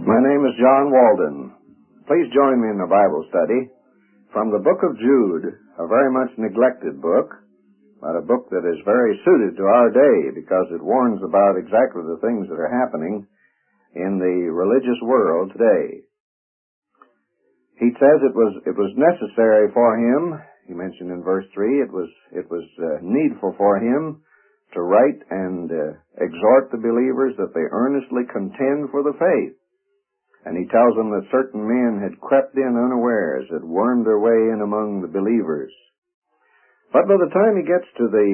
My name is John Walden. Please join me in a Bible study from the book of Jude, a very much neglected book, but a book that is very suited to our day because it warns about exactly the things that are happening in the religious world today. He says it was necessary for him, he mentioned in verse 3, it was needful for him to write and exhort the believers that they earnestly contend for the faith. And he tells them that certain men had crept in unawares, had wormed their way in among the believers. But by the time he gets to the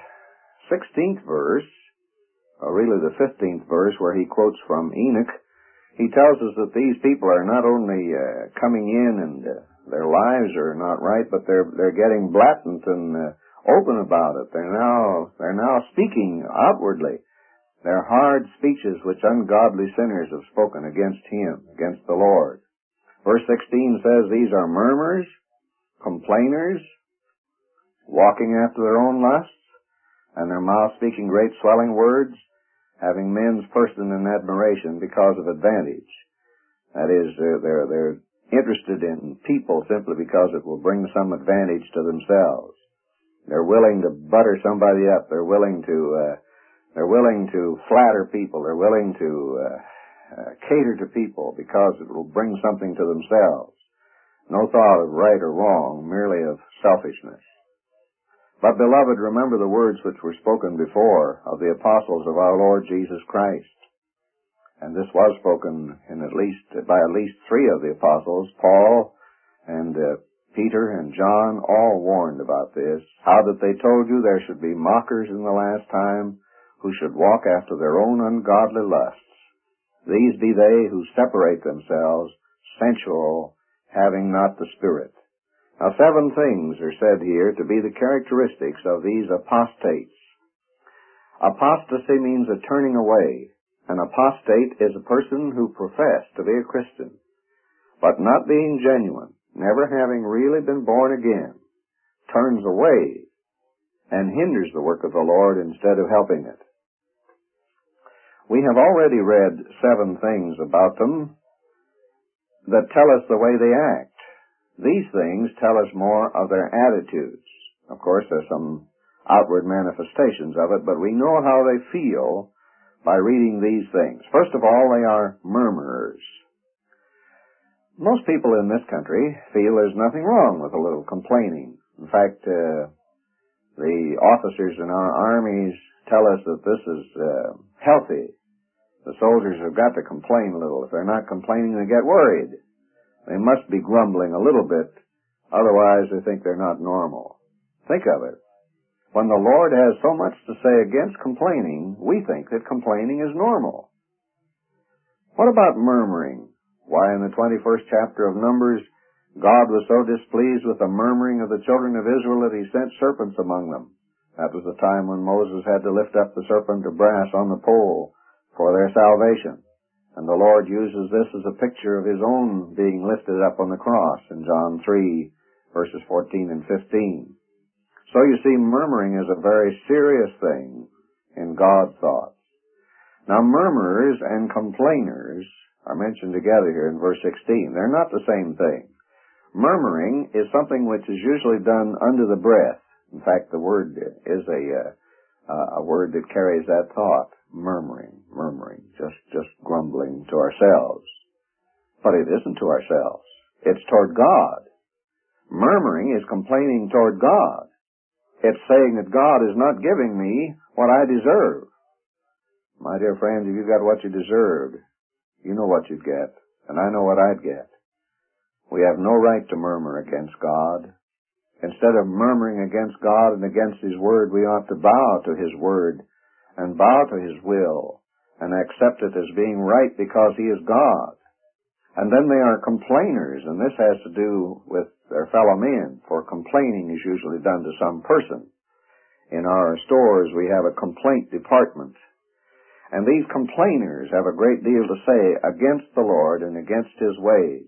16th verse, or really the 15th verse where he quotes from Enoch, he tells us that these people are not only coming in and their lives are not right, but they're getting blatant and open about it. They're now speaking outwardly. They're hard speeches which ungodly sinners have spoken against him, against the Lord. Verse 16 says these are murmurers, complainers, walking after their own lusts, and their mouth speaking great swelling words, having men's person in admiration because of advantage. That is, they're interested in people simply because it will bring some advantage to themselves. They're willing to butter somebody up. They're willing to flatter people. They're willing to cater to people because it will bring something to themselves. No thought of right or wrong, merely of selfishness. But, beloved, remember the words which were spoken before of the apostles of our Lord Jesus Christ. And this was spoken by at least three of the apostles, Paul and Peter and John, all warned about this, how that they told you there should be mockers in the last time, who should walk after their own ungodly lusts. These be they who separate themselves, sensual, having not the Spirit. Now 7 things are said here to be the characteristics of these apostates. Apostasy means a turning away. An apostate is a person who professed to be a Christian, but not being genuine, never having really been born again, turns away and hinders the work of the Lord instead of helping it. We have already read 7 things about them that tell us the way they act. These things tell us more of their attitudes. Of course, there's some outward manifestations of it, but we know how they feel by reading these things. First of all, they are murmurers. Most people in this country feel there's nothing wrong with a little complaining. In fact, the officers in our armies tell us that this is healthy. The soldiers have got to complain a little. If they're not complaining, they get worried. They must be grumbling a little bit, otherwise they think they're not normal. Think of it. When the Lord has so much to say against complaining, we think that complaining is normal. What about murmuring? Why, in the 21st chapter of Numbers, God was so displeased with the murmuring of the children of Israel that he sent serpents among them. That was the time when Moses had to lift up the serpent of brass on the pole for their salvation. And the Lord uses this as a picture of his own being lifted up on the cross in John 3, verses 14 and 15. So you see, murmuring is a very serious thing in God's thoughts. Now, murmurers and complainers are mentioned together here in verse 16. They're not the same thing. Murmuring is something which is usually done under the breath. In fact, the word is a word that carries that thought. Murmuring, just grumbling to ourselves. But it isn't to ourselves. It's toward God. Murmuring is complaining toward God. It's saying that God is not giving me what I deserve. My dear friends, if you got what you deserved, you know what you'd get, and I know what I'd get. We have no right to murmur against God. Instead of murmuring against God and against His Word, we ought to bow to His Word and bow to His will and accept it as being right because He is God. And then they are complainers, and this has to do with their fellow men, for complaining is usually done to some person. In our stores we have a complaint department, and these complainers have a great deal to say against the Lord and against His ways.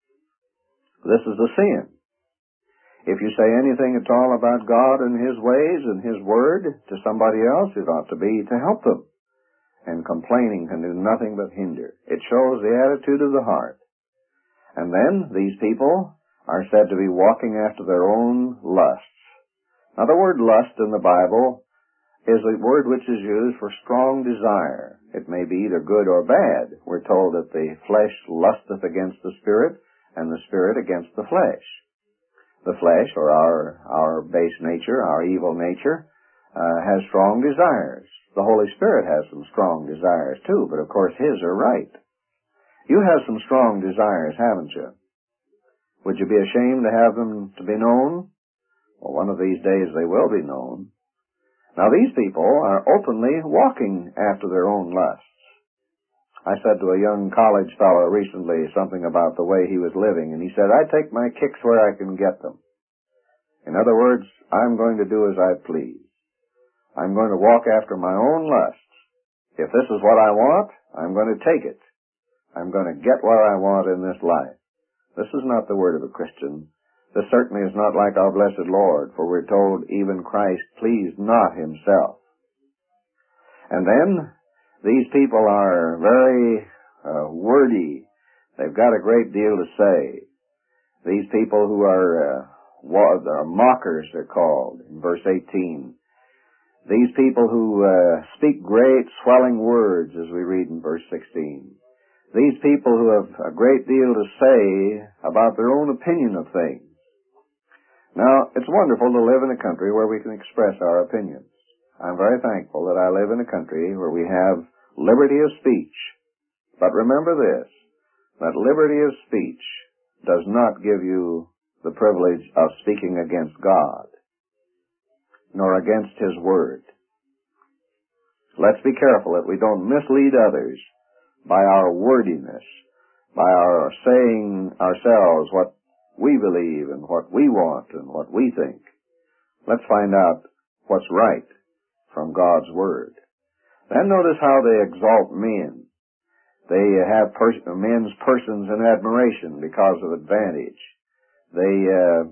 This is a sin. If you say anything at all about God and His ways and His Word to somebody else, it ought to be to help them. and complaining can do nothing but hinder. It shows the attitude of the heart. And then these people are said to be walking after their own lusts. Now the word lust in the Bible is a word which is used for strong desire. It may be either good or bad. We're told that the flesh lusteth against the Spirit, and the Spirit against the flesh. The flesh, or our base nature, our evil nature, has strong desires. The Holy Spirit has some strong desires too, but of course His are right. You have some strong desires, haven't you? Would you be ashamed to have them to be known? Well, one of these days they will be known. Now these people are openly walking after their own lusts. I said to a young college fellow recently something about the way he was living, and he said, I take my kicks where I can get them. In other words, I'm going to do as I please. I'm going to walk after my own lusts. If this is what I want, I'm going to take it. I'm going to get what I want in this life. This is not the word of a Christian. This certainly is not like our blessed Lord, for we're told even Christ pleased not Himself. And then these people are very wordy. They've got a great deal to say. These people who are mockers, they're called, in verse 18. These people who speak great swelling words, as we read in verse 16. These people who have a great deal to say about their own opinion of things. Now, it's wonderful to live in a country where we can express our opinions. I'm very thankful that I live in a country where we have liberty of speech. But remember this, that liberty of speech does not give you the privilege of speaking against God, nor against His Word. Let's be careful that we don't mislead others by our wordiness, by our saying ourselves what we believe and what we want and what we think. Let's find out what's right from God's Word. Then notice how they exalt men. They have men's persons in admiration because of advantage. They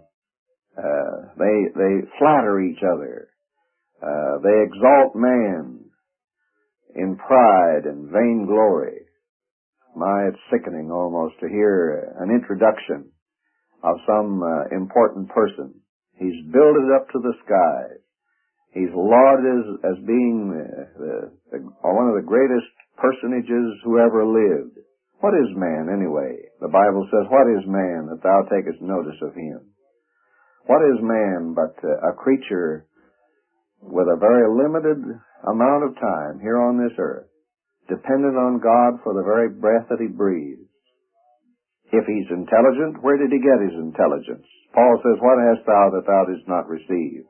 flatter each other. They exalt man in pride and vainglory. My, it's sickening almost to hear an introduction of some important person. He's builded up to the skies. He's lauded as being one of the greatest personages who ever lived. What is man, anyway? The Bible says, what is man that thou takest notice of him? What is man but a creature with a very limited amount of time here on this earth, dependent on God for the very breath that he breathes? If he's intelligent, where did he get his intelligence? Paul says, what hast thou that thou didst not receive?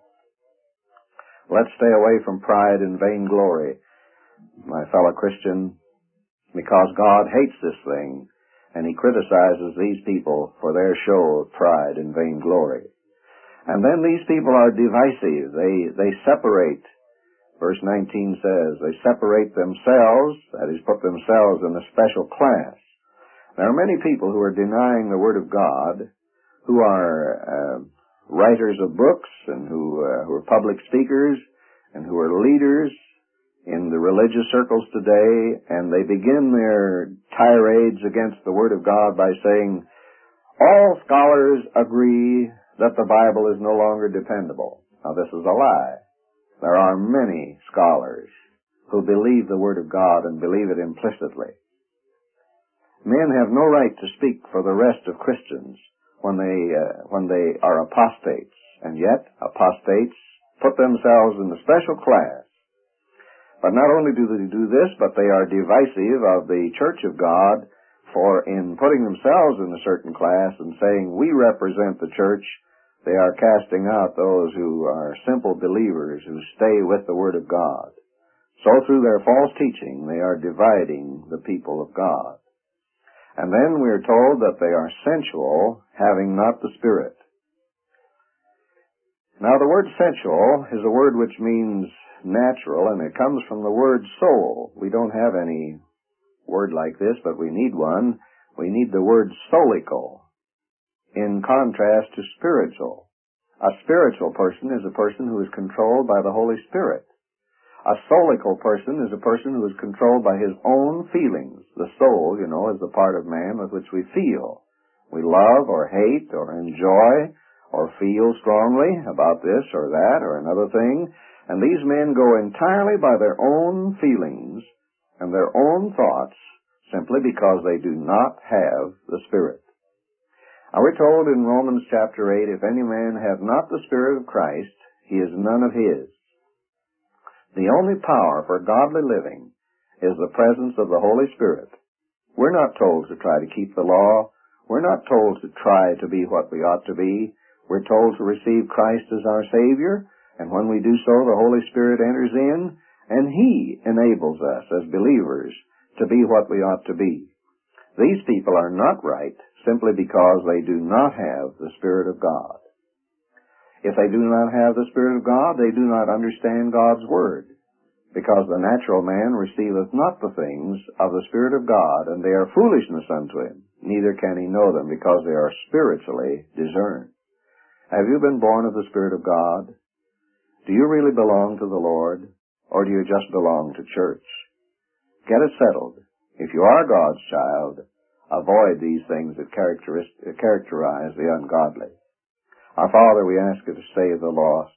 Let's stay away from pride and vainglory, my fellow Christian, because God hates this thing, and He criticizes these people for their show of pride and vainglory. And then these people are divisive. They separate. Verse 19 says, they separate themselves, that is, put themselves in a special class. There are many people who are denying the Word of God, who are writers of books, and who are public speakers, and who are leaders in the religious circles today, and they begin their tirades against the Word of God by saying, all scholars agree that the Bible is no longer dependable. Now this is a lie. There are many scholars who believe the Word of God and believe it implicitly. Men have no right to speak for the rest of Christians when they are apostates, and yet apostates put themselves in a special class. But not only do they do this, but they are divisive of the Church of God, for in putting themselves in a certain class and saying, we represent the Church, they are casting out those who are simple believers who stay with the Word of God. So through their false teaching, they are dividing the people of God. And then we are told that they are sensual, having not the Spirit. Now the word sensual is a word which means natural, and it comes from the word soul. We don't have any word like this, but we need one. We need the word solical, in contrast to spiritual. A spiritual person is a person who is controlled by the Holy Spirit. A soulical person is a person who is controlled by his own feelings. The soul, you know, is the part of man with which we feel. We love or hate or enjoy or feel strongly about this or that or another thing. And these men go entirely by their own feelings and their own thoughts simply because they do not have the Spirit. Now we're told in Romans chapter 8, if any man have not the Spirit of Christ, he is none of his. The only power for godly living is the presence of the Holy Spirit. We're not told to try to keep the law. We're not told to try to be what we ought to be. We're told to receive Christ as our Savior, and when we do so, the Holy Spirit enters in, and He enables us as believers to be what we ought to be. These people are not right simply because they do not have the Spirit of God. If they do not have the Spirit of God, they do not understand God's Word, because the natural man receiveth not the things of the Spirit of God, and they are foolishness unto him, neither can he know them, because they are spiritually discerned. Have you been born of the Spirit of God? Do you really belong to the Lord, or do you just belong to church? Get it settled. If you are God's child, avoid these things that characterize the ungodly. Our Father, we ask you to save the lost.